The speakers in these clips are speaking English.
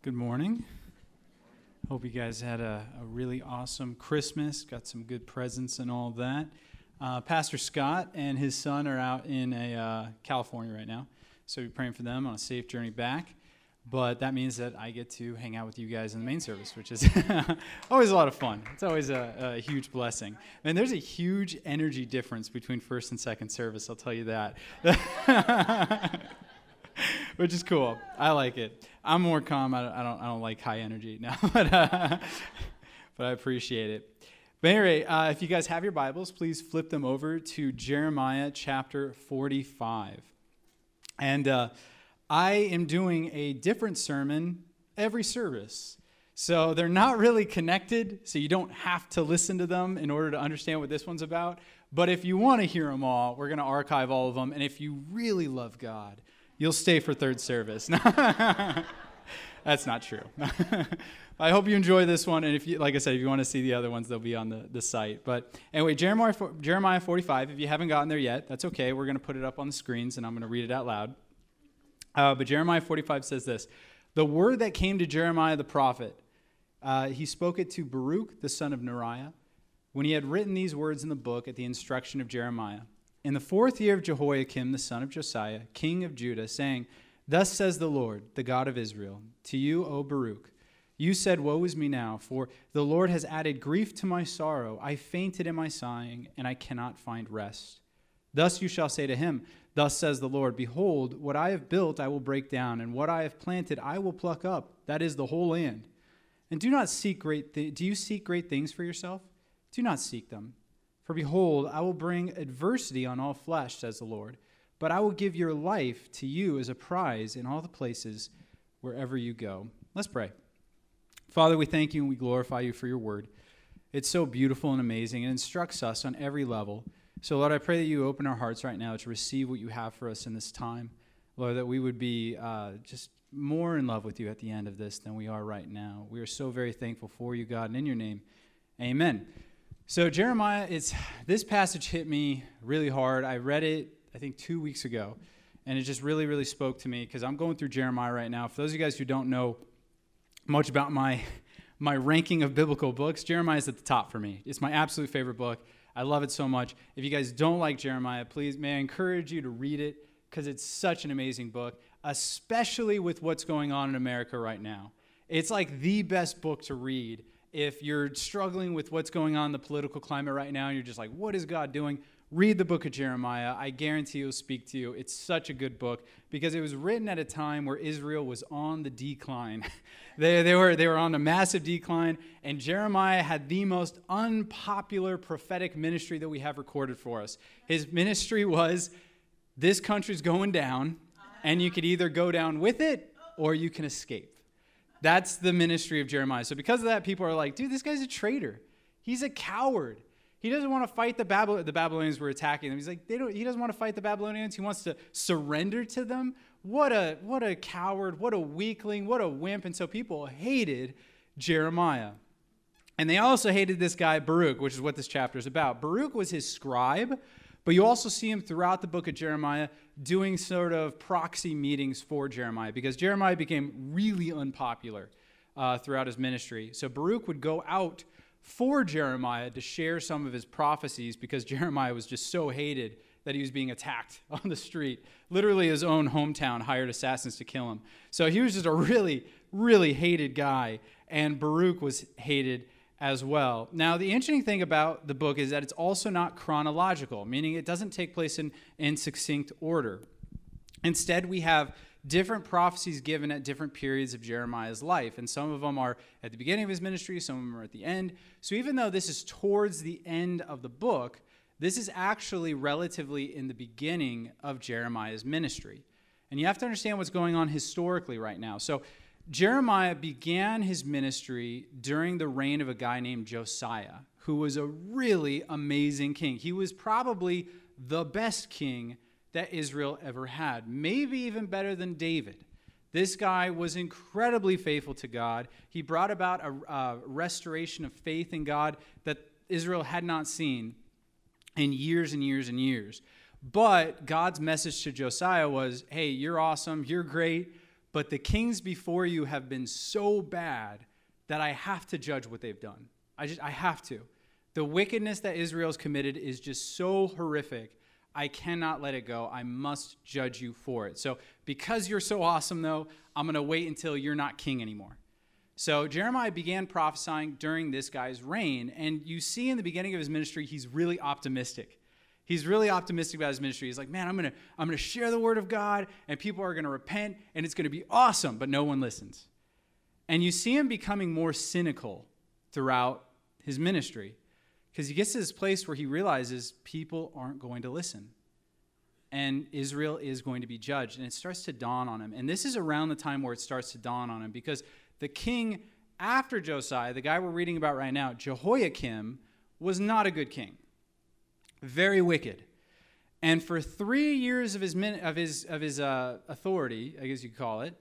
Good morning. Hope you guys had a really awesome Christmas, got some good presents and all that. Pastor Scott and his son are out in California right now, so we're praying for them on a safe journey back. But that means that I get to hang out with you guys in the main service, which is always a lot of fun. It's always a huge blessing. And there's a huge energy difference between first and second service, I'll tell you that. Which is cool. I like it. I'm more calm. I don't like high energy now, but I appreciate it. But anyway, if you guys have your Bibles, please flip them over to Jeremiah chapter 45. And I am doing a different sermon every service. So they're not really connected, so you don't have to listen to them in order to understand what this one's about. But if you want to hear them all, we're going to archive all of them. And if you really love God, you'll stay for third service. That's not true. I hope you enjoy this one. And if you, like I said, if you want to see the other ones, they'll be on the site. But anyway, Jeremiah 45, if you haven't gotten there yet, that's okay. We're going to put it up on the screens, and I'm going to read it out loud. But Jeremiah 45 says this: "The word that came to Jeremiah the prophet, he spoke it to Baruch, the son of Neriah, when he had written these words in the book at the instruction of Jeremiah. In the 4th year of Jehoiakim, the son of Josiah, king of Judah, saying, Thus says the Lord, the God of Israel, to you, O Baruch, you said, Woe is me now, for the Lord has added grief to my sorrow. I fainted in my sighing, and I cannot find rest. Thus you shall say to him, Thus says the Lord, Behold, what I have built I will break down, and what I have planted I will pluck up, that is the whole land. And do you seek great things for yourself? Do not seek them. For behold, I will bring adversity on all flesh, says the Lord, but I will give your life to you as a prize in all the places wherever you go." Let's pray. Father, we thank you and we glorify you for your word. It's so beautiful and amazing. It instructs us on every level. So, Lord, I pray that you open our hearts right now to receive what you have for us in this time. Lord, that we would be just more in love with you at the end of this than we are right now. We are so very thankful for you, God, and in your name, amen. So Jeremiah, this passage hit me really hard. I read it, I think, 2 weeks ago, and it just really, really spoke to me because I'm going through Jeremiah right now. For those of you guys who don't know much about my ranking of biblical books, Jeremiah is at the top for me. It's my absolute favorite book. I love it so much. If you guys don't like Jeremiah, please, may I encourage you to read it because it's such an amazing book, especially with what's going on in America right now. It's like the best book to read. If you're struggling with what's going on in the political climate right now, and you're just like, what is God doing? Read the book of Jeremiah. I guarantee it will speak to you. It's such a good book because it was written at a time where Israel was on the decline. They were on a massive decline, and Jeremiah had the most unpopular prophetic ministry that we have recorded for us. His ministry was, this country's going down, and you could either go down with it or you can escape. That's the ministry of Jeremiah. So because of that, people are like, dude, this guy's a traitor. He's a coward. He doesn't want to fight the Babylonians were attacking them. He's like, he doesn't want to fight the Babylonians. He wants to surrender to them. What a coward, what a weakling, what a wimp. And so people hated Jeremiah. And they also hated this guy, Baruch, which is what this chapter is about. Baruch was his scribe, but you also see him throughout the book of Jeremiah doing sort of proxy meetings for Jeremiah because Jeremiah became really unpopular throughout his ministry. So Baruch would go out for Jeremiah to share some of his prophecies because Jeremiah was just so hated that he was being attacked on the street. Literally his own hometown hired assassins to kill him. So he was just a really, really hated guy, and Baruch was hated as well. Now, the interesting thing about the book is that it's also not chronological, meaning it doesn't take place in succinct order. Instead, we have different prophecies given at different periods of Jeremiah's life, and some of them are at the beginning of his ministry, some of them are at the end. So even though this is towards the end of the book, this is actually relatively in the beginning of Jeremiah's ministry. And you have to understand what's going on historically right now. So Jeremiah began his ministry during the reign of a guy named Josiah, who was a really amazing king. He was probably the best king that Israel ever had, maybe even better than David. This guy was incredibly faithful to God. He brought about a restoration of faith in God that Israel had not seen in years and years and years. But God's message to Josiah was, hey, you're awesome, you're great, but the kings before you have been so bad that I have to judge what they've done. I have to. The wickedness that Israel's committed is just so horrific. I cannot let it go. I must judge you for it. So because you're so awesome, though, I'm going to wait until you're not king anymore. So Jeremiah began prophesying during this guy's reign. And you see in the beginning of his ministry, he's really optimistic. He's really optimistic about his ministry. He's like, man, I'm gonna share the word of God, and people are going to repent, and it's going to be awesome. But no one listens. And you see him becoming more cynical throughout his ministry, because he gets to this place where he realizes people aren't going to listen. And Israel is going to be judged. And it starts to dawn on him. And this is around the time where it starts to dawn on him, because the king after Josiah, the guy we're reading about right now, Jehoiakim, was not a good king. Very wicked. And for 3 years of his authority, I guess you could call it,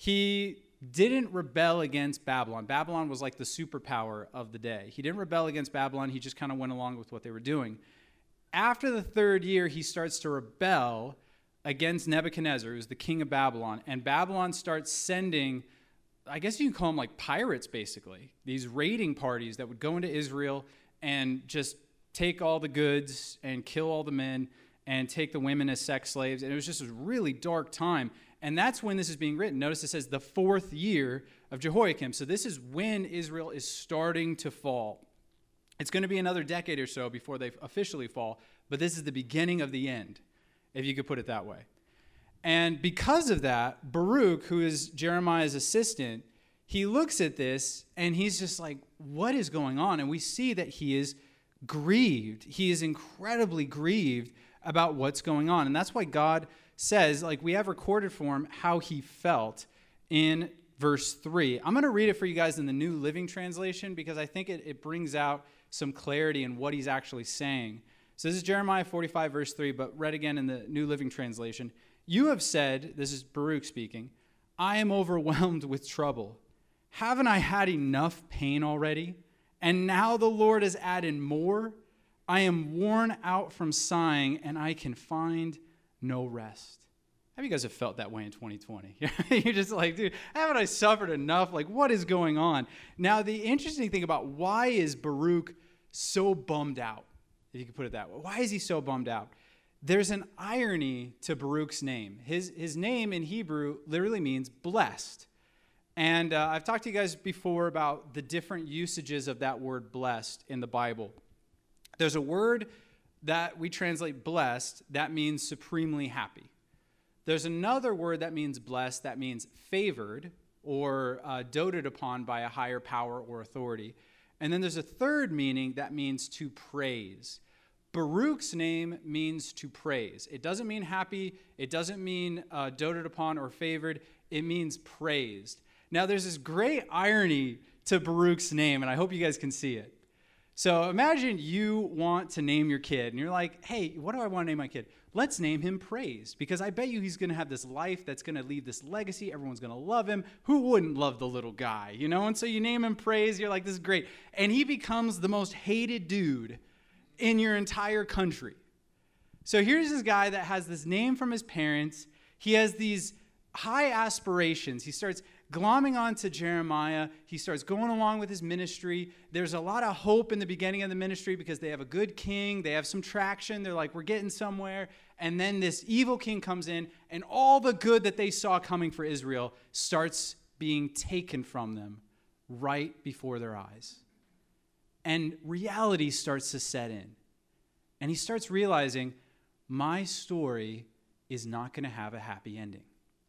he didn't rebel against Babylon. Babylon was like the superpower of the day. He didn't rebel against Babylon. He just kind of went along with what they were doing. After the 3rd year, he starts to rebel against Nebuchadnezzar, who's the king of Babylon. And Babylon starts sending, I guess you can call them like pirates, basically. These raiding parties that would go into Israel and just take all the goods and kill all the men and take the women as sex slaves. And it was just a really dark time. And that's when this is being written. Notice it says the 4th year of Jehoiakim. So this is when Israel is starting to fall. It's going to be another decade or so before they officially fall, but this is the beginning of the end, if you could put it that way. And because of that, Baruch, who is Jeremiah's assistant, he looks at this and he's just like, what is going on? And we see that he is grieved. He is incredibly grieved about what's going on. And that's why God says, like, we have recorded for him how he felt in verse 3. I'm going to read it for you guys in the New Living Translation because I think it brings out some clarity in what he's actually saying. So this is Jeremiah 45, verse 3, but read again in the New Living Translation. You have said, this is Baruch speaking, I am overwhelmed with trouble. Haven't I had enough pain already? And now the Lord has added more. I am worn out from sighing, and I can find no rest. How many of you guys have felt that way in 2020? You're just like, dude, haven't I suffered enough? Like, what is going on? Now, the interesting thing about why is Baruch so bummed out, if you could put it that way. Why is he so bummed out? There's an irony to Baruch's name. His name in Hebrew literally means blessed. And I've talked to you guys before about the different usages of that word blessed in the Bible. There's a word that we translate blessed that means supremely happy. There's another word that means blessed that means favored or doted upon by a higher power or authority. And then there's a third meaning that means to praise. Baruch's name means to praise. It doesn't mean happy. It doesn't mean doted upon or favored. It means praised. Now, there's this great irony to Baruch's name, and I hope you guys can see it. So imagine you want to name your kid, and you're like, hey, what do I want to name my kid? Let's name him Praise, because I bet you he's going to have this life that's going to leave this legacy. Everyone's going to love him. Who wouldn't love the little guy, you know? And so you name him Praise. You're like, this is great. And he becomes the most hated dude in your entire country. So here's this guy that has this name from his parents. He has these high aspirations. He starts glomming onto Jeremiah. He starts going along with his ministry. There's a lot of hope in the beginning of the ministry because they have a good king. They have some traction. They're like, we're getting somewhere. And then this evil king comes in, and all the good that they saw coming for Israel starts being taken from them right before their eyes. And reality starts to set in. And he starts realizing, my story is not going to have a happy ending.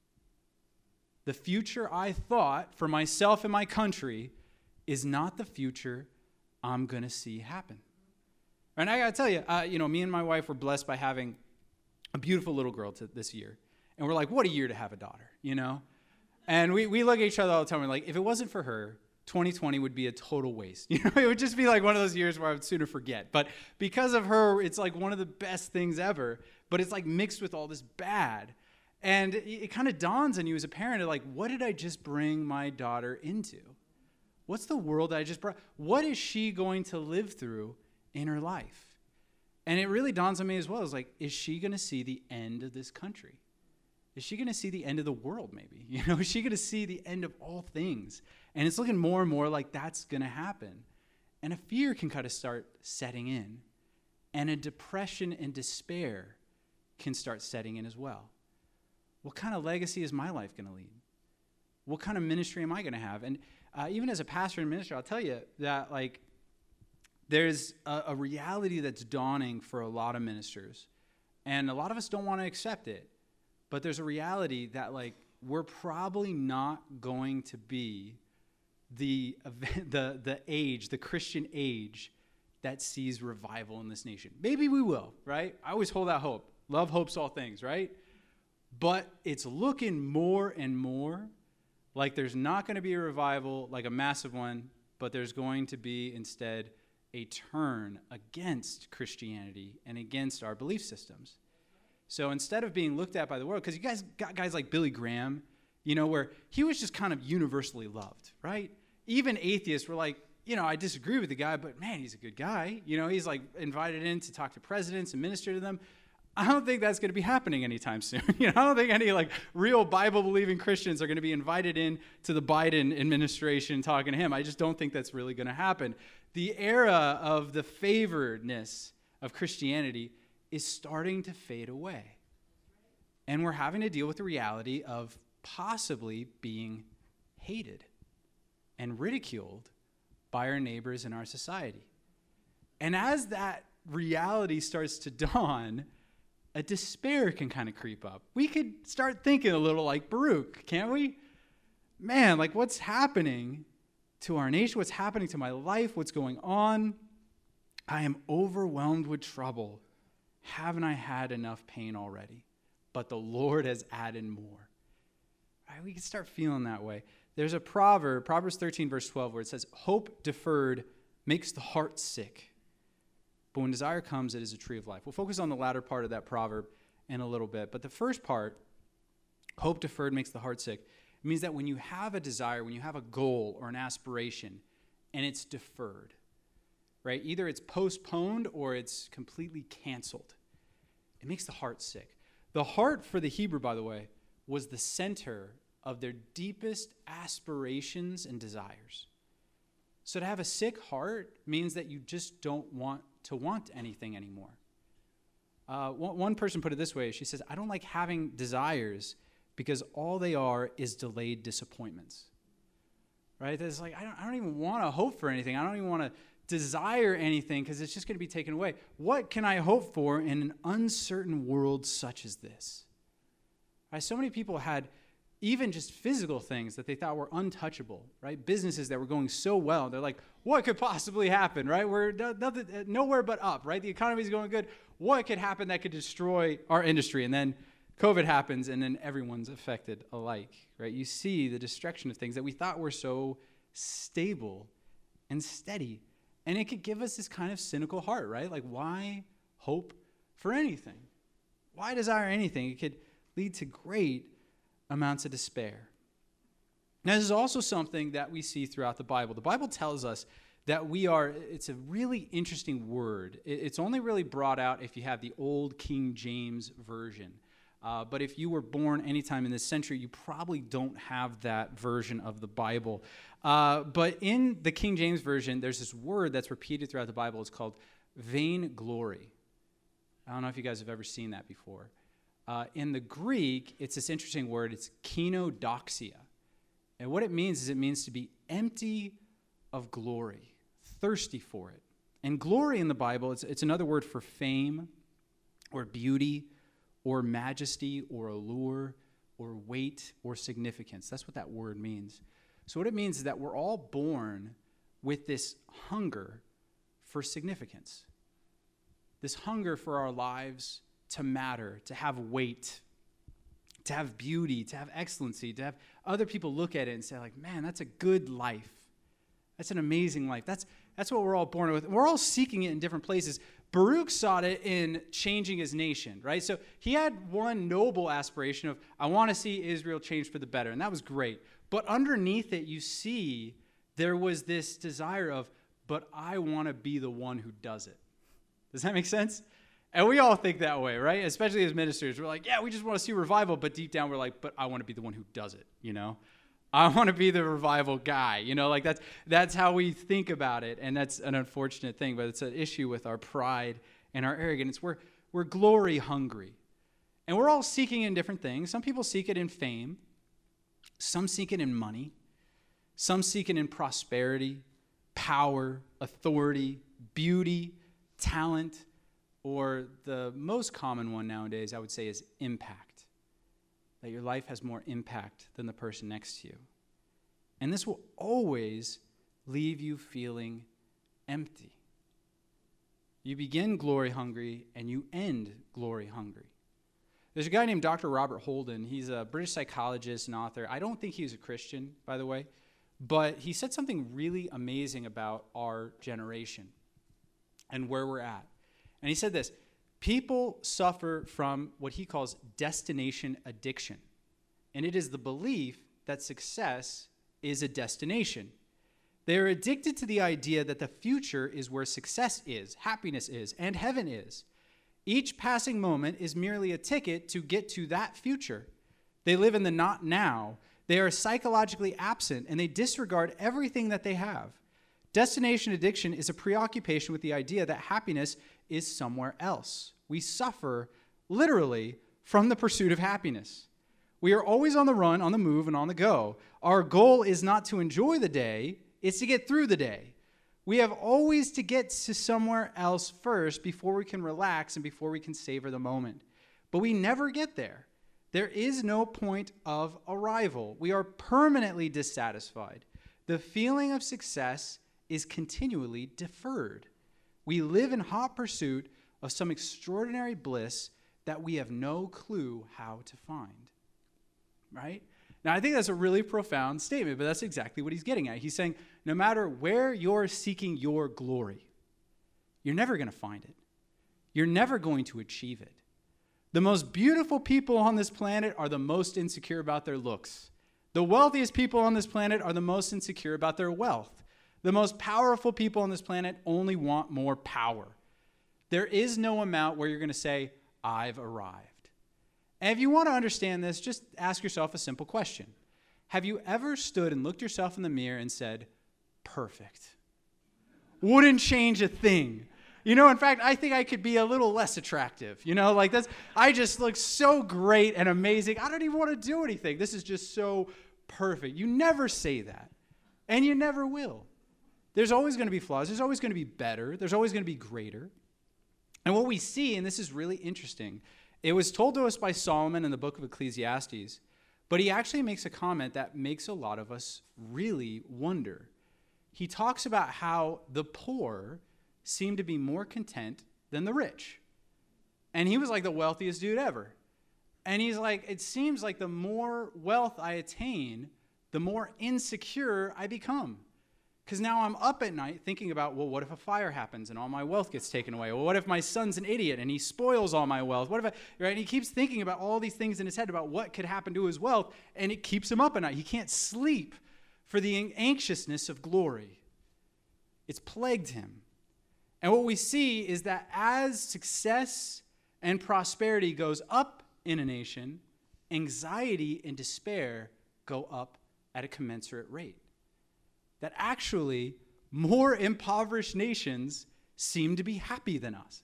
The future I thought for myself and my country is not the future I'm going to see happen. And I got to tell you, me and my wife were blessed by having a beautiful little girl this year. And we're like, what a year to have a daughter, you know? And we look at each other all the time. We're like, if it wasn't for her, 2020 would be a total waste. You know, it would just be like one of those years where I would sooner forget. But because of her, it's like one of the best things ever. But it's like mixed with all this bad. And it kind of dawns on you as a parent, like, what did I just bring my daughter into? What's the world I just brought? What is she going to live through in her life? And it really dawns on me as well. It's like, is she going to see the end of this country? is she going to see the end of the world maybe? Is she going to see the end of all things? And it's looking more and more like that's going to happen. And a fear can kind of start setting in. And a depression and despair can start setting in as well. What kind of legacy is my life going to lead? What kind of ministry am I going to have? And even as a pastor and minister, I'll tell you that there's a reality that's dawning for a lot of ministers. And a lot of us don't want to accept it. But there's a reality that we're probably not going to be the age, the Christian age that sees revival in this nation. Maybe we will, right? I always hold out hope. Love hopes all things, right? But it's looking more and more like there's not going to be a revival, like a massive one, but there's going to be instead a turn against Christianity and against our belief systems. So instead of being looked at by the world, because you guys got guys like Billy Graham, where he was just kind of universally loved, right? Even atheists were like, I disagree with the guy, but man, he's a good guy. He's invited in to talk to presidents and minister to them. I don't think that's going to be happening anytime soon. I don't think any real Bible-believing Christians are going to be invited in to the Biden administration talking to him. I just don't think that's really going to happen. The era of the favoredness of Christianity is starting to fade away. And we're having to deal with the reality of possibly being hated and ridiculed by our neighbors in our society. And as that reality starts to dawn, a despair can kind of creep up. We could start thinking a little like Baruch, can't we? Man, what's happening to our nation? What's happening to my life? What's going on? I am overwhelmed with trouble. Haven't I had enough pain already? But the Lord has added more. Right? We can start feeling that way. There's a proverb, Proverbs 13, verse 12, where it says, hope deferred makes the heart sick, but when desire comes, it is a tree of life. We'll focus on the latter part of that proverb in a little bit. But the first part, hope deferred makes the heart sick, it means that when you have a desire, when you have a goal or an aspiration, and it's deferred, right? Either it's postponed or it's completely canceled. It makes the heart sick. The heart for the Hebrew, by the way, was the center of their deepest aspirations and desires. So to have a sick heart means that you just don't want to want anything anymore. One person put it this way. She says, I don't like having desires because all they are is delayed disappointments. Right? It's I don't even want to hope for anything. I don't even want to desire anything because it's just going to be taken away. What can I hope for in an uncertain world such as this? Right? So many people had even just physical things that they thought were untouchable, right? Businesses that were going so well. They're like, what could possibly happen, right? We're nowhere but up, right? The economy's going good. What could happen that could destroy our industry? And then COVID happens, and then everyone's affected alike, right? You see the destruction of things that we thought were so stable and steady. And it could give us this kind of cynical heart, right? Why hope for anything? Why desire anything? It could lead to great amounts of despair. Now, this is also something that we see throughout the Bible. The Bible tells us that it's a really interesting word. It's only really brought out if you have the old King James Version. But if you were born anytime in this century, you probably don't have that version of the Bible. But in the King James Version, there's this word that's repeated throughout the Bible. It's called vainglory. I don't know if you guys have ever seen that before. In the Greek, it's this interesting word. It's kenodoxia. And what it means is it means to be empty of glory, thirsty for it. And glory in the Bible, it's another word for fame or beauty or majesty or allure or weight or significance. That's what that word means. So what it means is that we're all born with this hunger for significance, this hunger for our lives to matter, to have weight, to have beauty, to have excellency, to have other people look at it and say, man, that's a good life. That's an amazing life. That's what we're all born with. We're all seeking it in different places. Baruch sought it in changing his nation, right? So he had one noble aspiration of, I want to see Israel change for the better, and that was great. But underneath it, you see there was this desire of, but I want to be the one who does it. Does that make sense? And we all think that way, right? Especially as ministers. We're like, yeah, we just want to see revival. But deep down, we're like, but I want to be the one who does it, I want to be the revival guy, like that's how we think about it. And that's an unfortunate thing, but it's an issue with our pride and our arrogance. We're glory hungry. And we're all seeking in different things. Some people seek it in fame. Some seek it in money. Some seek it in prosperity, power, authority, beauty, talent, or the most common one nowadays, I would say, is impact. That your life has more impact than the person next to you. And this will always leave you feeling empty. You begin glory hungry and you end glory hungry. There's a guy named Dr. Robert Holden. He's a British psychologist and author. I don't think he was a Christian, by the way, but he said something really amazing about our generation and where we're at. And he said this: people suffer from what he calls destination addiction. And it is the belief that success is a destination. They are addicted to the idea that the future is where success is, happiness is, and heaven is. Each passing moment is merely a ticket to get to that future. They live in the not now. They are psychologically absent, and they disregard everything that they have. Destination addiction is a preoccupation with the idea that happiness is somewhere else. We suffer, literally, from the pursuit of happiness. We are always on the run, on the move, and on the go. Our goal is not to enjoy the day, it's to get through the day. We have always to get to somewhere else first before we can relax and before we can savor the moment. But we never get there. There is no point of arrival. We are permanently dissatisfied. The feeling of success is continually deferred. We live in hot pursuit of some extraordinary bliss that we have no clue how to find. Right? Now, I think that's a really profound statement, but that's exactly what he's getting at. He's saying, no matter where you're seeking your glory, you're never going to find it. You're never going to achieve it. The most beautiful people on this planet are the most insecure about their looks. The wealthiest people on this planet are the most insecure about their wealth. The most powerful people on this planet only want more power. There is no amount where you're going to say, I've arrived. And if you want to understand this, just ask yourself a simple question. Have you ever stood and looked yourself in the mirror and said, perfect? Wouldn't change a thing. In fact, I think I could be a little less attractive. I just look so great and amazing. I don't even want to do anything. This is just so perfect. You never say that. And you never will. There's always going to be flaws. There's always going to be better. There's always going to be greater. And what we see, and this is really interesting, it was told to us by Solomon in the book of Ecclesiastes, but he actually makes a comment that makes a lot of us really wonder. He talks about how the poor seem to be more content than the rich. And he was like the wealthiest dude ever. And he's like, it seems like the more wealth I attain, the more insecure I become. Because now I'm up at night thinking about, well, what if a fire happens and all my wealth gets taken away? Well, what if my son's an idiot and he spoils all my wealth? What if right? And he keeps thinking about all these things in his head about what could happen to his wealth, and it keeps him up at night. He can't sleep for the anxiousness of glory. It's plagued him. And what we see is that as success and prosperity goes up in a nation, anxiety and despair go up at a commensurate rate. That actually more impoverished nations seem to be happier than us.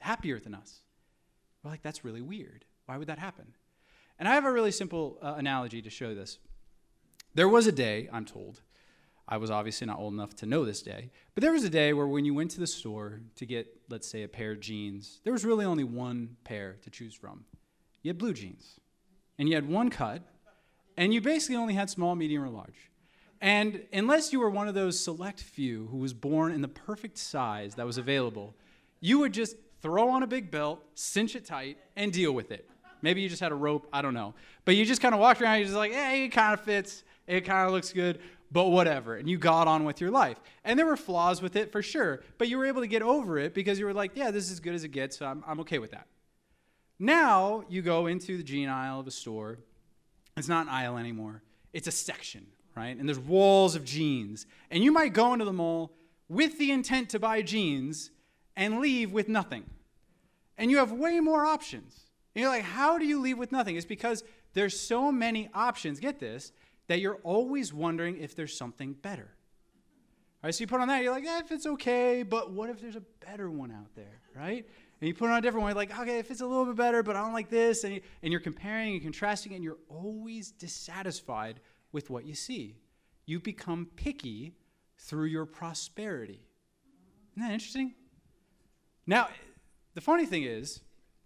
We're like, that's really weird. Why would that happen? And I have a really simple analogy to show this. There was a day, I'm told, I was obviously not old enough to know this day, but there was a day where when you went to the store to get, let's say, a pair of jeans, there was really only one pair to choose from. You had blue jeans, and you had one cut, and you basically only had small, medium, or large. And unless you were one of those select few who was born in the perfect size that was available, you would just throw on a big belt, cinch it tight, and deal with it. Maybe you just had a rope, I don't know. But you just kind of walked around, you're just like, hey, it kind of fits, it kind of looks good, but whatever. And you got on with your life. And there were flaws with it for sure, but you were able to get over it because you were like, yeah, this is as good as it gets, so I'm okay with that. Now you go into the jean aisle of a store. It's not an aisle anymore. It's a section. Right? And there's walls of jeans. And you might go into the mall with the intent to buy jeans and leave with nothing. and you have way more options. And you're like, how do you leave with nothing? It's because there's so many options, get this, that you're always wondering if there's something better. All right, so you put on that, you're like, if it's okay, but what if there's a better one out there, right? And you put on a different one, like, okay, if it's a little bit better, but I don't like this, and you're comparing and contrasting, and you're always dissatisfied with what you see. You become picky through your prosperity. Isn't that interesting? Now, the funny thing is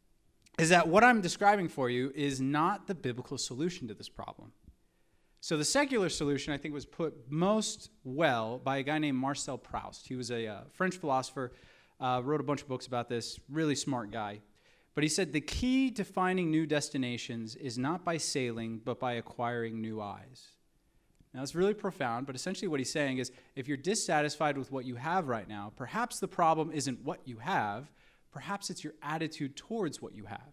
that what I'm describing for you is not the biblical solution to this problem. So the secular solution, I think, was put most well by a guy named Marcel Proust. He was a French philosopher, wrote a bunch of books about this, really smart guy. But he said the key to finding new destinations is not by sailing, but by acquiring new eyes. Now, it's really profound, but essentially what he's saying is if you're dissatisfied with what you have right now, perhaps the problem isn't what you have, perhaps it's your attitude towards what you have,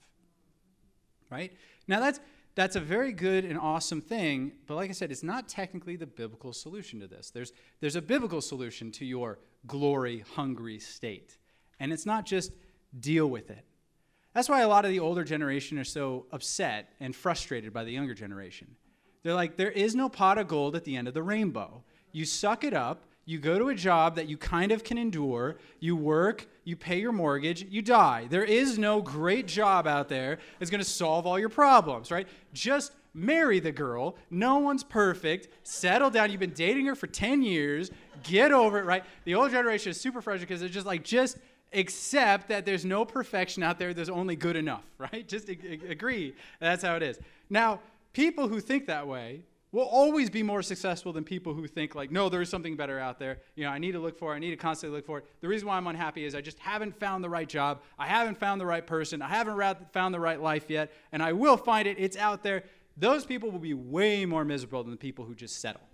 right? Now, that's a very good and awesome thing, but like I said, it's not technically the biblical solution to this. There's a biblical solution to your glory-hungry state, and it's not just deal with it. That's why a lot of the older generation are so upset and frustrated by the younger generation. They're like, there is no pot of gold at the end of the rainbow. You suck it up. You go to a job that you kind of can endure. You work. You pay your mortgage. You die. There is no great job out there that's going to solve all your problems, right? Just marry the girl. No one's perfect. Settle down. You've been dating her for 10 years. Get over it, right? The old generation is super frustrated because they're just like, just accept that there's no perfection out there. There's only good enough, right? Just agree. That's how it is. Now, people who think that way will always be more successful than people who think like, no, there is something better out there. I need to look for it. I need to constantly look for it. The reason why I'm unhappy is I just haven't found the right job. I haven't found the right person. I haven't found the right life yet, and I will find it. It's out there. Those people will be way more miserable than the people who just settle.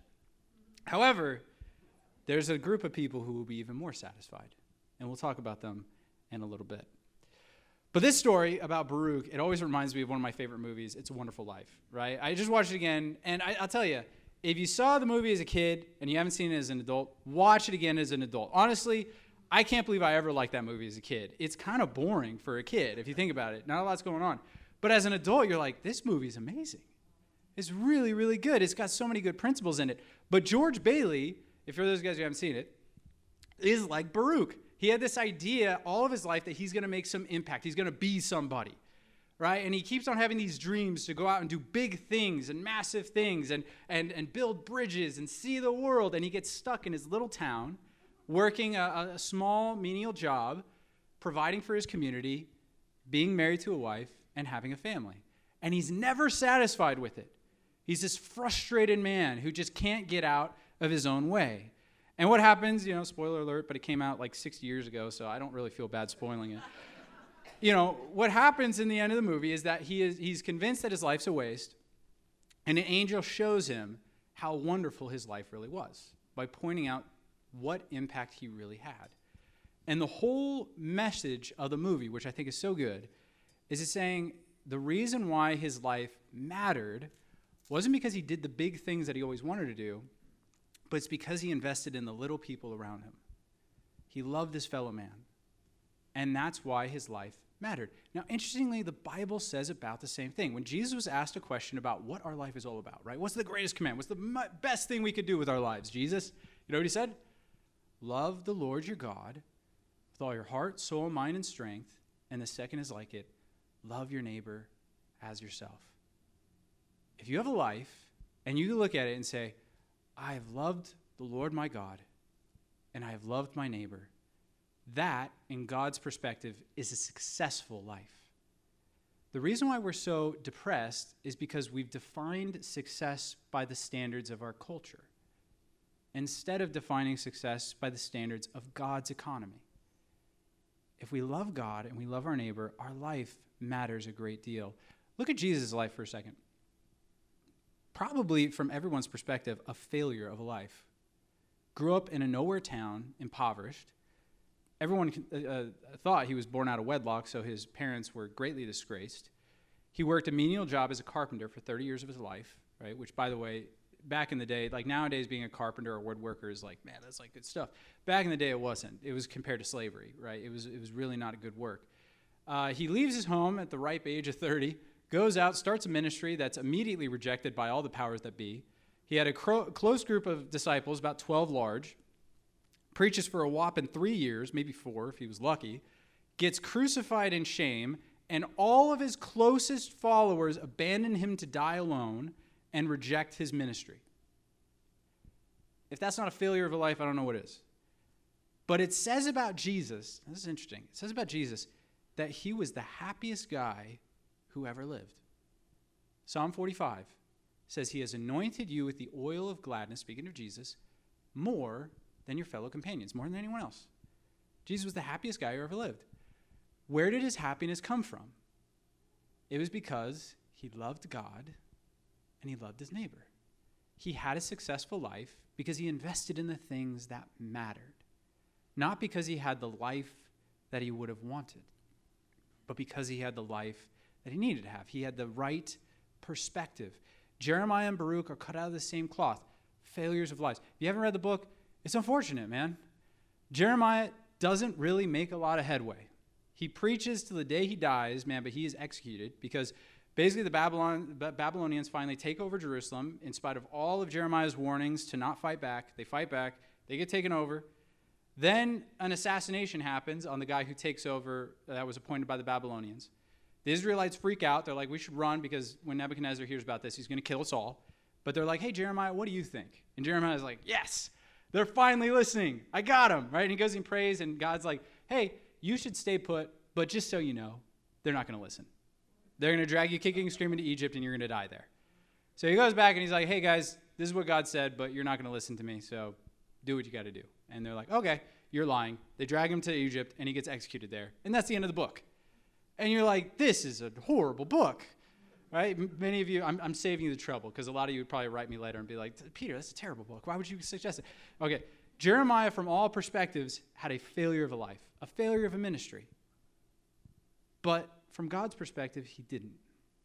However, there's a group of people who will be even more satisfied, and we'll talk about them in a little bit. But this story about Baruch, it always reminds me of one of my favorite movies, It's a Wonderful Life, right? I just watched it again, and I'll tell you, if you saw the movie as a kid and you haven't seen it as an adult, watch it again as an adult. Honestly, I can't believe I ever liked that movie as a kid. It's kind of boring for a kid, if you think about it. Not a lot's going on. But as an adult, you're like, this movie's amazing. It's really, really good. It's got so many good principles in it. But George Bailey, if for those guys who haven't seen it, is like Baruch. He had this idea all of his life that he's going to make some impact. He's going to be somebody, right? And he keeps on having these dreams to go out and do big things and massive things and build bridges and see the world. And he gets stuck in his little town working a small menial job, providing for his community, being married to a wife, and having a family. And he's never satisfied with it. He's this frustrated man who just can't get out of his own way. And what happens, spoiler alert, but it came out like 60 years ago, so I don't really feel bad spoiling it. What happens in the end of the movie is that he's convinced that his life's a waste, and an angel shows him how wonderful his life really was by pointing out what impact he really had. And the whole message of the movie, which I think is so good, is it's saying the reason why his life mattered wasn't because he did the big things that he always wanted to do, but it's because he invested in the little people around him. He loved his fellow man, and that's why his life mattered. Now, interestingly, the Bible says about the same thing. When Jesus was asked a question about what our life is all about, right? What's the greatest command? What's the best thing we could do with our lives? Jesus, you know what he said? Love the Lord your God with all your heart, soul, mind, and strength. And the second is like it, love your neighbor as yourself. If you have a life and you look at it and say, I have loved the Lord my God, and I have loved my neighbor, that, in God's perspective, is a successful life. The reason why we're so depressed is because we've defined success by the standards of our culture, instead of defining success by the standards of God's economy. If we love God and we love our neighbor, our life matters a great deal. Look at Jesus' life for a second. Probably, from everyone's perspective, a failure of a life. Grew up in a nowhere town, impoverished. Everyone thought he was born out of wedlock, so his parents were greatly disgraced. He worked a menial job as a carpenter for 30 years of his life, right? Which, by the way, back in the day, like nowadays being a carpenter or woodworker is like, man, that's like good stuff. Back in the day, it wasn't. It was compared to slavery, right? It was really not a good work. He leaves his home at the ripe age of 30, goes out, starts a ministry that's immediately rejected by all the powers that be. He had a close group of disciples, about 12 large, preaches for a whopping 3 years, maybe 4 if he was lucky, gets crucified in shame, and all of his closest followers abandon him to die alone and reject his ministry. If that's not a failure of a life, I don't know what is. But it says about Jesus, this is interesting, it says about Jesus that he was the happiest guy who ever lived. Psalm 45 says he has anointed you with the oil of gladness, speaking of Jesus, more than your fellow companions, more than anyone else. Jesus was the happiest guy who ever lived. Where did his happiness come from? It was because he loved God and he loved his neighbor. He had a successful life because he invested in the things that mattered. Not because he had the life that he would have wanted, but because he had the life that he needed to have. He had the right perspective. Jeremiah and Baruch are cut out of the same cloth. Failures of lives. If you haven't read the book, it's unfortunate, man. Jeremiah doesn't really make a lot of headway. He preaches to the day he dies, man, but he is executed because basically the Babylonians finally take over Jerusalem in spite of all of Jeremiah's warnings to not fight back. They fight back. They get taken over. Then an assassination happens on the guy who takes over that was appointed by the Babylonians. The Israelites freak out. They're like, we should run because when Nebuchadnezzar hears about this, he's going to kill us all. But they're like, hey, Jeremiah, what do you think? And Jeremiah's like, yes, they're finally listening. I got them, right? And he goes and prays, and God's like, hey, you should stay put, but just so you know, they're not going to listen. They're going to drag you kicking and screaming to Egypt, and you're going to die there. So he goes back, and he's like, hey, guys, this is what God said, but you're not going to listen to me, so do what you got to do. And they're like, okay, you're lying. They drag him to Egypt, and he gets executed there. And that's the end of the book. And you're like, this is a horrible book, right? Many of you, I'm saving you the trouble, because a lot of you would probably write me later and be like, Peter, that's a terrible book. Why would you suggest it? Okay, Jeremiah, from all perspectives, had a failure of a life, a failure of a ministry. But from God's perspective, he didn't.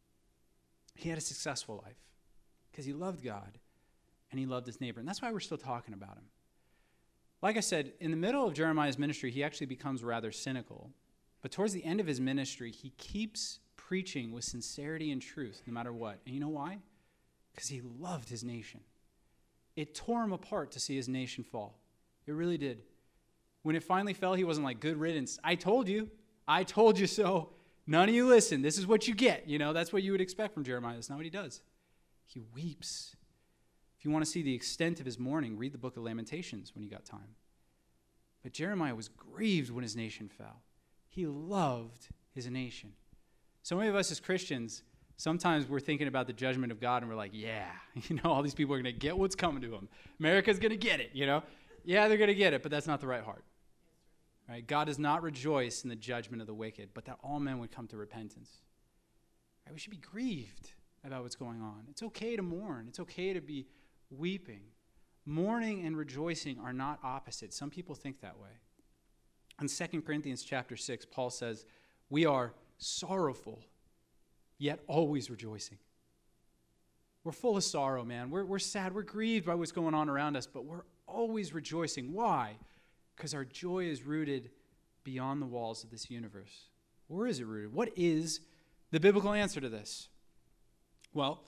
He had a successful life because he loved God and he loved his neighbor. And that's why we're still talking about him. Like I said, in the middle of Jeremiah's ministry, he actually becomes rather cynical. But towards the end of his ministry, he keeps preaching with sincerity and truth, no matter what. And you know why? Because he loved his nation. It tore him apart to see his nation fall. It really did. When it finally fell, he wasn't like, good riddance. I told you so. None of you listen. This is what you get. You know, that's what you would expect from Jeremiah. That's not what he does. He weeps. If you want to see the extent of his mourning, read the book of Lamentations when you got time. But Jeremiah was grieved when his nation fell. He loved his nation. So many of us as Christians, sometimes we're thinking about the judgment of God and we're like, yeah, all these people are going to get what's coming to them. America's going to get it, Yeah, they're going to get it, but that's not the right heart. Right? God does not rejoice in the judgment of the wicked, but that all men would come to repentance. Right? We should be grieved about what's going on. It's okay to mourn. It's okay to be weeping. Mourning and rejoicing are not opposites. Some people think that way. In 2 Corinthians chapter 6, Paul says, we are sorrowful, yet always rejoicing. We're full of sorrow, man. We're sad. We're grieved by what's going on around us, but we're always rejoicing. Why? Because our joy is rooted beyond the walls of this universe. Where is it rooted? What is the biblical answer to this? Well,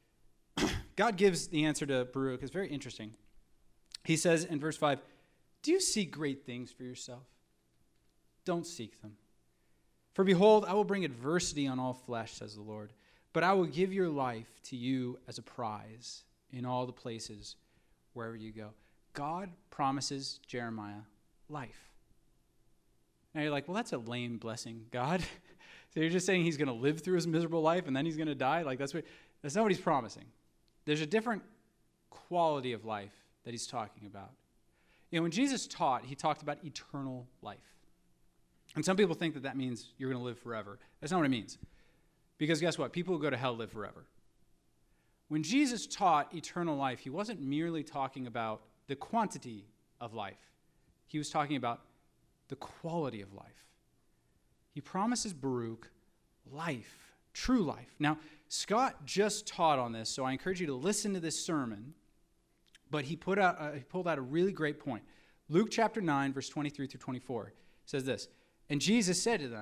God gives the answer to Baruch. It's very interesting. He says in verse 5, do you seek great things for yourself? Don't seek them. For behold, I will bring adversity on all flesh, says the Lord. But I will give your life to you as a prize in all the places wherever you go. God promises Jeremiah life. Now you're like, well, that's a lame blessing, God. So you're just saying he's going to live through his miserable life and then he's going to die? That's not what he's promising. There's a different quality of life that he's talking about. When Jesus taught, he talked about eternal life. And some people think that means you're going to live forever. That's not what it means. Because guess what? People who go to hell live forever. When Jesus taught eternal life, he wasn't merely talking about the quantity of life. He was talking about the quality of life. He promises Baruch life, true life. Now, Scott just taught on this, so I encourage you to listen to this sermon. But he pulled out a really great point. Luke chapter 9, verse 23 through 24 says this, and Jesus said to them,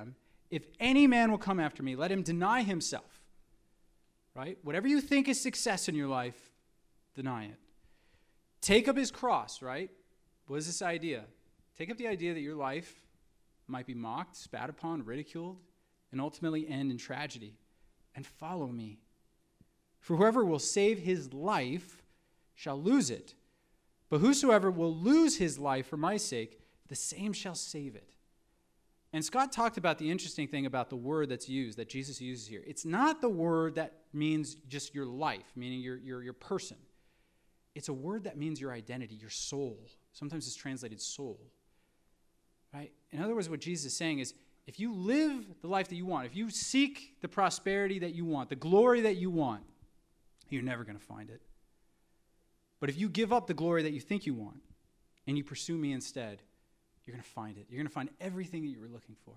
if any man will come after me, let him deny himself. Right? Whatever you think is success in your life, deny it. Take up his cross, right? What is this idea? Take up the idea that your life might be mocked, spat upon, ridiculed, and ultimately end in tragedy. And follow me. For whoever will save his life shall lose it. But whosoever will lose his life for my sake, the same shall save it. And Scott talked about the interesting thing about the word that's used, that Jesus uses here. It's not the word that means just your life, meaning your person. It's a word that means your identity, your soul. Sometimes it's translated soul. Right? In other words, what Jesus is saying is, if you live the life that you want, if you seek the prosperity that you want, the glory that you want, you're never going to find it. But if you give up the glory that you think you want and you pursue me instead, you're going to find it. You're going to find everything that you were looking for.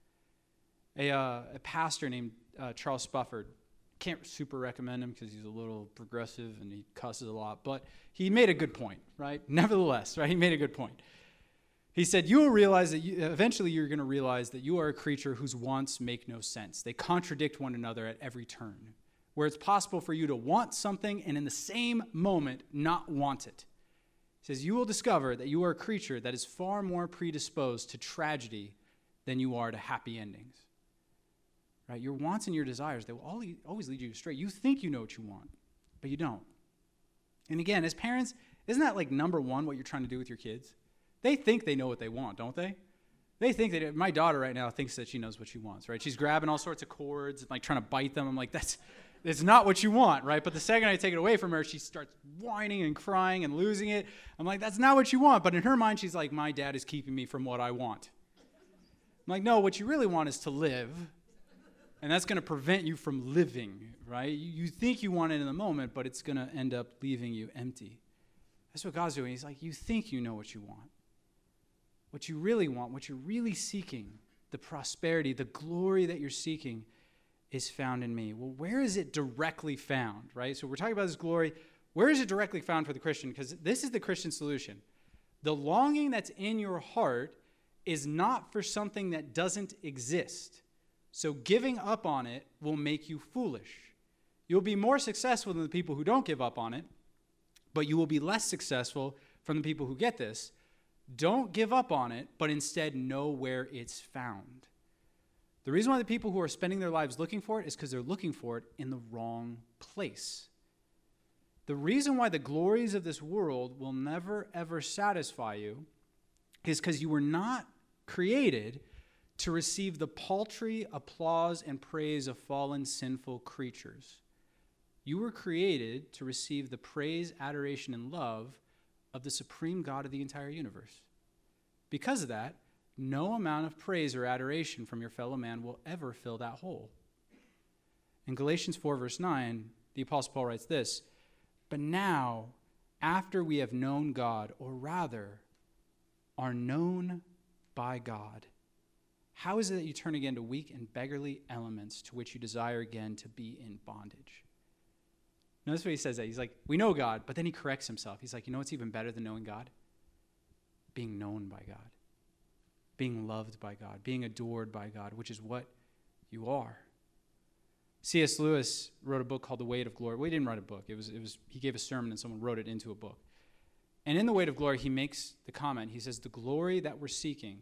A pastor named Charles Spufford, can't super recommend him because he's a little progressive and he cusses a lot, but he made a good point, right? Nevertheless, right? He made a good point. He said, you will realize that eventually you're going to realize that you are a creature whose wants make no sense. They contradict one another at every turn, where it's possible for you to want something and in the same moment not want it. He says, you will discover that you are a creature that is far more predisposed to tragedy than you are to happy endings. Right? Your wants and your desires, they will always lead you astray. You think you know what you want, but you don't. And again, as parents, isn't that like number one what you're trying to do with your kids? They think they know what they want, don't they? They think that my daughter right now thinks that she knows what she wants, right? She's grabbing all sorts of cords and like trying to bite them. I'm like, that's not what you want, right? But the second I take it away from her, she starts whining and crying and losing it. I'm like, that's not what you want. But in her mind, she's like, my dad is keeping me from what I want. I'm like, no, what you really want is to live. And that's going to prevent you from living, right? You think you want it in the moment, but it's going to end up leaving you empty. That's what God's doing. He's like, you think you know what you want. What you really want, what you're really seeking, the prosperity, the glory that you're seeking is found in me. Well, where is it directly found, right? So we're talking about this glory. Where is it directly found for the Christian? Because this is the Christian solution. The longing that's in your heart is not for something that doesn't exist. So giving up on it will make you foolish. You'll be more successful than the people who don't give up on it, but you will be less successful from the people who get this. Don't give up on it, but instead know where it's found. The reason why the people who are spending their lives looking for it is because they're looking for it in the wrong place. The reason why the glories of this world will never, ever satisfy you is because you were not created to receive the paltry applause and praise of fallen, sinful creatures. You were created to receive the praise, adoration, and love of the supreme God of the entire universe. Because of that, no amount of praise or adoration from your fellow man will ever fill that hole. In Galatians 4, verse 9, the Apostle Paul writes this, but now, after we have known God, or rather, are known by God, how is it that you turn again to weak and beggarly elements to which you desire again to be in bondage? Notice what he says that. He's like, we know God, but then he corrects himself. He's like, you know what's even better than knowing God? Being known by God. Being loved by God. Being adored by God, which is what you are. C.S. Lewis wrote a book called The Weight of Glory. Well, he didn't write a book. He gave a sermon and someone wrote it into a book. And in The Weight of Glory, he makes the comment. He says, the glory that we're seeking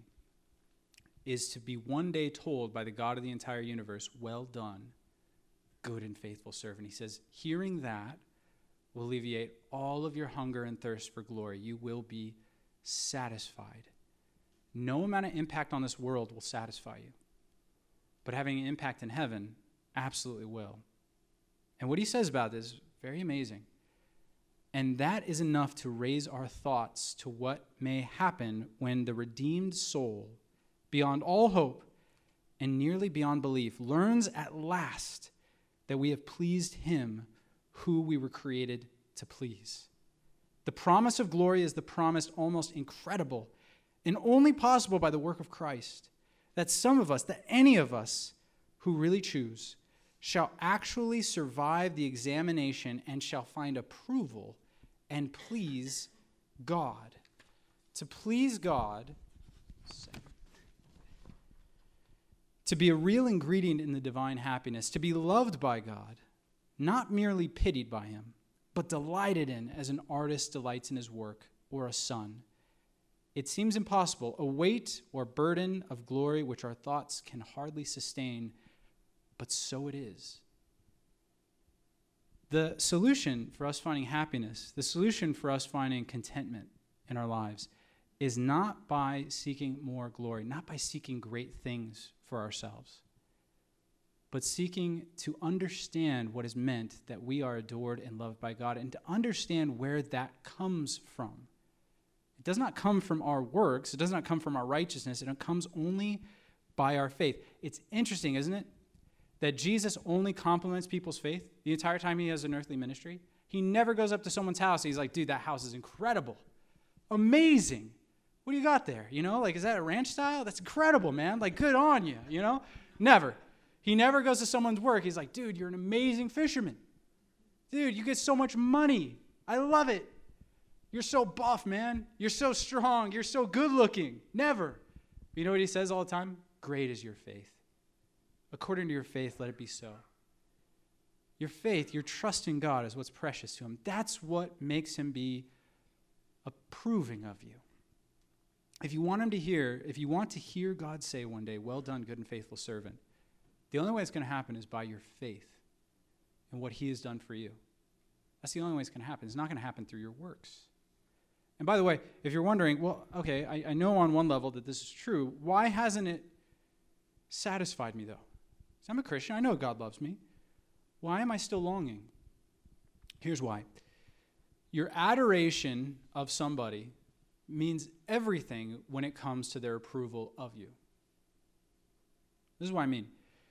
is to be one day told by the God of the entire universe, well done, good and faithful servant. He says, hearing that will alleviate all of your hunger and thirst for glory. You will be satisfied. No amount of impact on this world will satisfy you. But having an impact in heaven absolutely will. And what he says about this is very amazing. And that is enough to raise our thoughts to what may happen when the redeemed soul, beyond all hope and nearly beyond belief, learns at last that we have pleased him who we were created to please. The promise of glory is the promise almost incredible and only possible by the work of Christ, that some of us, that any of us who really choose, shall actually survive the examination and shall find approval and please God. To please God, to be a real ingredient in the divine happiness, to be loved by God, not merely pitied by him, but delighted in as an artist delights in his work, or a son. It seems impossible, a weight or burden of glory which our thoughts can hardly sustain, but so it is. The solution for us finding happiness, the solution for us finding contentment in our lives, is not by seeking more glory, not by seeking great things for ourselves, but seeking to understand what is meant that we are adored and loved by God, and to understand where that comes from. It does not come from our works. It does not come from our righteousness. It comes only by our faith. It's interesting, isn't it, that Jesus only compliments people's faith the entire time he has an earthly ministry. He never goes up to someone's house and he's like, dude, that house is incredible. Amazing. What do you got there? Is that a ranch style? That's incredible, man. Good on you, Never. He never goes to someone's work. He's like, dude, you're an amazing fisherman. Dude, you get so much money. I love it. You're so buff, man. You're so strong. You're so good looking. Never. You know what he says all the time? Great is your faith. According to your faith, let it be so. Your faith, your trust in God is what's precious to him. That's what makes him be approving of you. If you want to hear God say one day, well done, good and faithful servant, the only way it's going to happen is by your faith in what he has done for you. That's the only way it's going to happen. It's not going to happen through your works. And by the way, if you're wondering, well, okay, I know on one level that this is true. Why hasn't it satisfied me, though? Because I'm a Christian. I know God loves me. Why am I still longing? Here's why. Your adoration of somebody means everything when it comes to their approval of you. This is what I mean.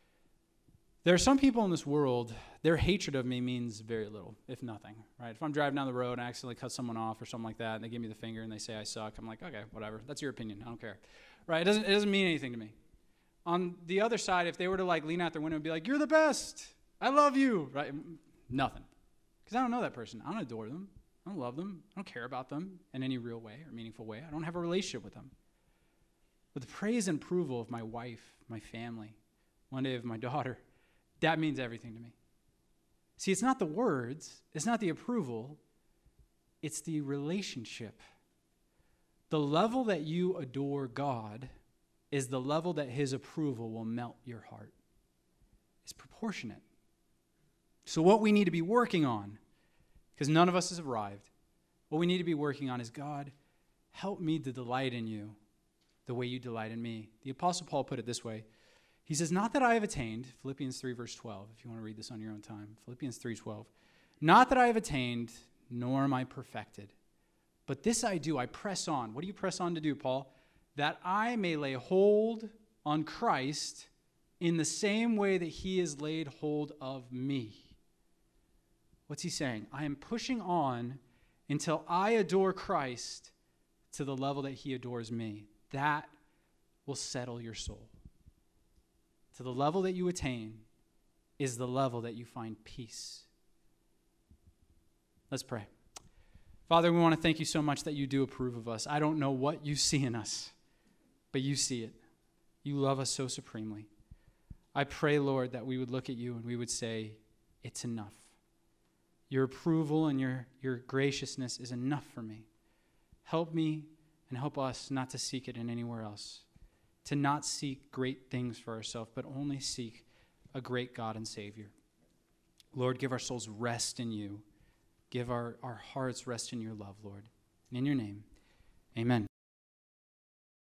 There are some people in this world, their hatred of me means very little, if nothing, right? If I'm driving down the road and I accidentally cut someone off or something like that, and they give me the finger and they say I suck, I'm like, okay, whatever. That's your opinion. I don't care, right? It doesn't mean anything to me. On the other side, if they were to lean out their window and be like, you're the best, I love you, right? Nothing. Because I don't know that person. I don't adore them. I don't love them. I don't care about them in any real way or meaningful way. I don't have a relationship with them. But the praise and approval of my wife, my family, one day of my daughter, that means everything to me. See, it's not the words, it's not the approval, it's the relationship. The level that you adore God is the level that his approval will melt your heart. It's proportionate. So what we need to be working on, because none of us has arrived, what we need to be working on is, God, help me to delight in you the way you delight in me. The Apostle Paul put it this way. He says, not that I have attained, Philippians 3, verse 12, if you want to read this on your own time, Philippians 3:12, not that I have attained, nor am I perfected, but this I do, I press on. What do you press on to do, Paul? That I may lay hold on Christ in the same way that he has laid hold of me. What's he saying? I am pushing on until I adore Christ to the level that he adores me. That will settle your soul. To the level that you attain is the level that you find peace. Let's pray. Father, we want to thank you so much that you do approve of us. I don't know what you see in us, but you see it. You love us so supremely. I pray, Lord, that we would look at you and we would say, it's enough. Your approval and your graciousness is enough for me. Help me and help us not to seek it in anywhere else. To not seek great things for ourselves, but only seek a great God and Savior. Lord, give our souls rest in you. Give our hearts rest in your love, Lord. And in your name, amen.